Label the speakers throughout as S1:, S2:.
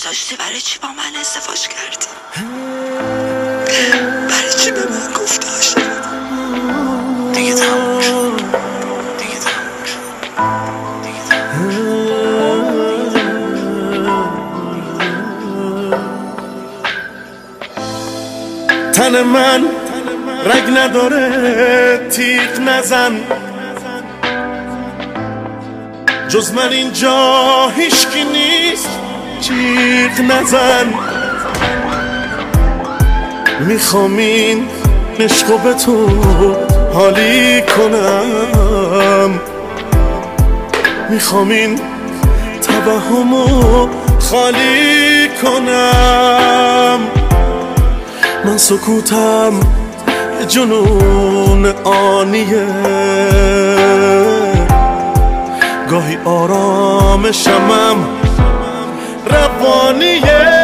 S1: دوست داشتی برای چی با من ازدواج کردی؟ برای چی به من گفتی عاشقم؟ دیگه تموم شد. دیگه تموم شد. دیگه تموم شد.
S2: تن من رگ نداره، تیغ نزن، جز من اینجا هیچکی نیست، جیغ نزن. میخوام این عشقو به تو حالی کنم، میخوام این توهمو خالی کنم. من سکوتم جنون آنیه، گاهی آرامشمم روانیه.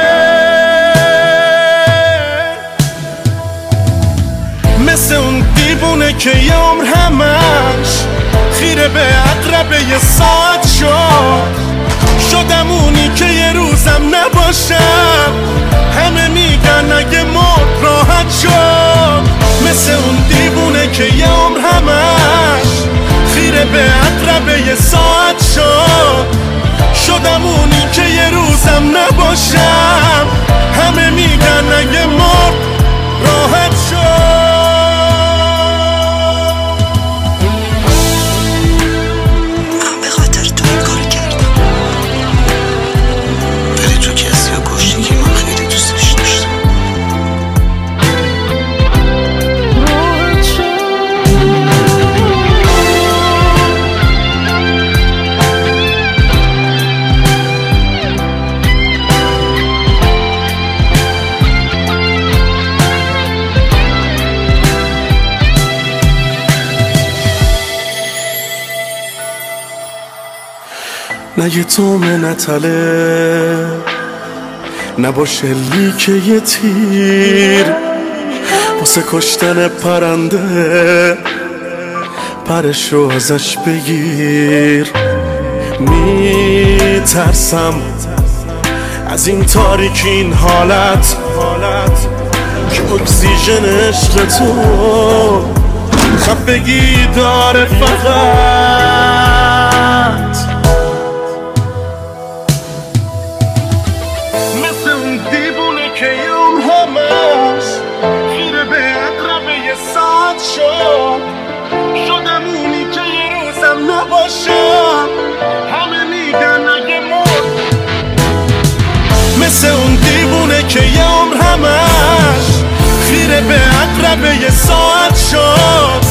S2: مثل اون دیوونه که یه عمر همش خیره به عقربه یه ساعت شدم اونی که یه روزم نباشم. همه میگن اگه مرد راحت شد. مثل اون دیوونه که یه عمر همش خیره به عقربه یه ساعت شدم اونی که یه روزم نباشم. همه میگن اگه مرد راحت شد.
S1: من به خاطر تو این کار کردم، ولی تو کسی رو کشتی که من خیلی دوستش داشتم.
S2: نه یه تومه نتله، نباشه لیک یه تیر واسه کشتن پرنده، پرشو ازش بگیر. میترسم از این تاریکی، این حالت که اکسیژن عشق تو خفگی داره فقط. مثل اون دیوونه که یوم همش خیره به عقربه یه ساعت شدم اونی که یه روزم نباشم. همه میگن اگه مرد. مثل اون دیوونه که یه عمر همش خیره به عقربه یه ساعت